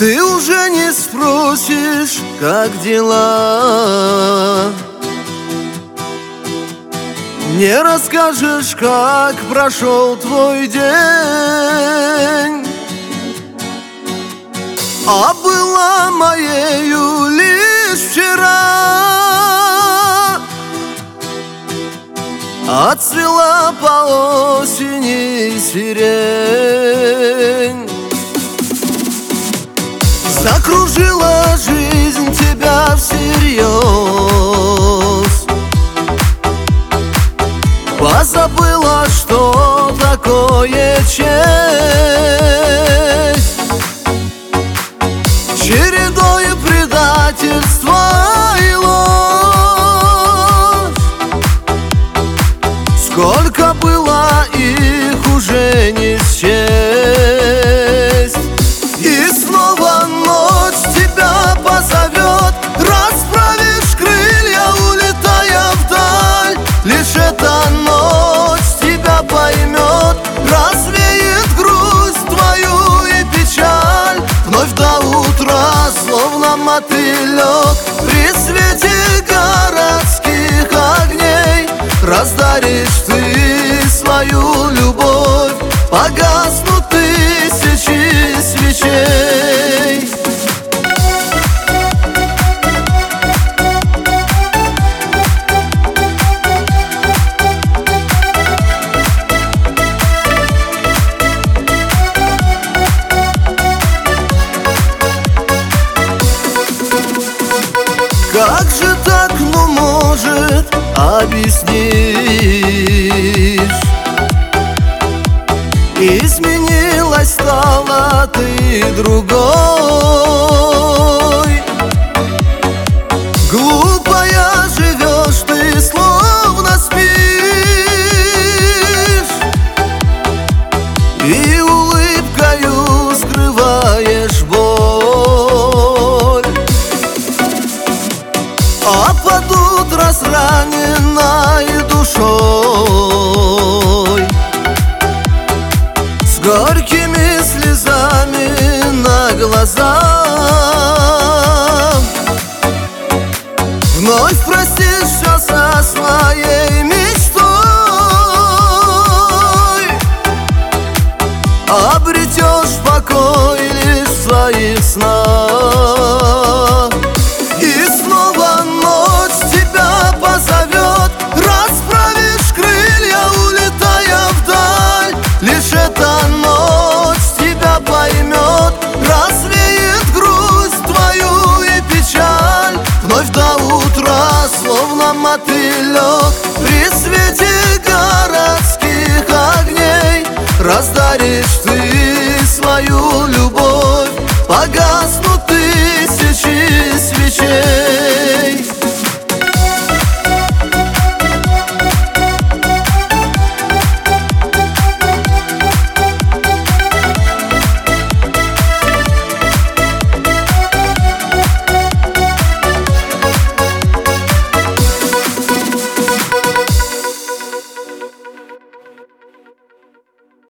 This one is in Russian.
Ты уже не спросишь, как дела, не расскажешь, как прошел твой день. А была моею лишь вчера, отцвела по осени сирень. Закружила жизнь тебя всерьез, позабыла, что такое честь. Чередой предательства и ложь, сколько было их уже не счесть. И снова ночь тебя позовет, расправишь крылья, улетая вдаль. Лишь эта ночь тебя поймет, развеет грусть твою и печаль. Вновь до утра, словно мотылек, при свете городских огней раздаришь ты свою любовь, погаснут тысячи свечей. Как же так, ну может, объяснишь? Изменилась, стала ты другой. Глупая живешь ты, словно спишь, и улыбкою скрываешь боль. А под утро с раненной душой, с горькими слезами на глазах, вновь простишься со своей мечтой, обретешь покой лишь в своих снах. И снова ночь тебя позовет, расправишь крылья, улетая вдаль. Лишь эта ночь тебя поймет, развеет грусть твою и печаль. Вновь до утра, словно мотылек, при свете городских огней раздаришь ты свою любовь,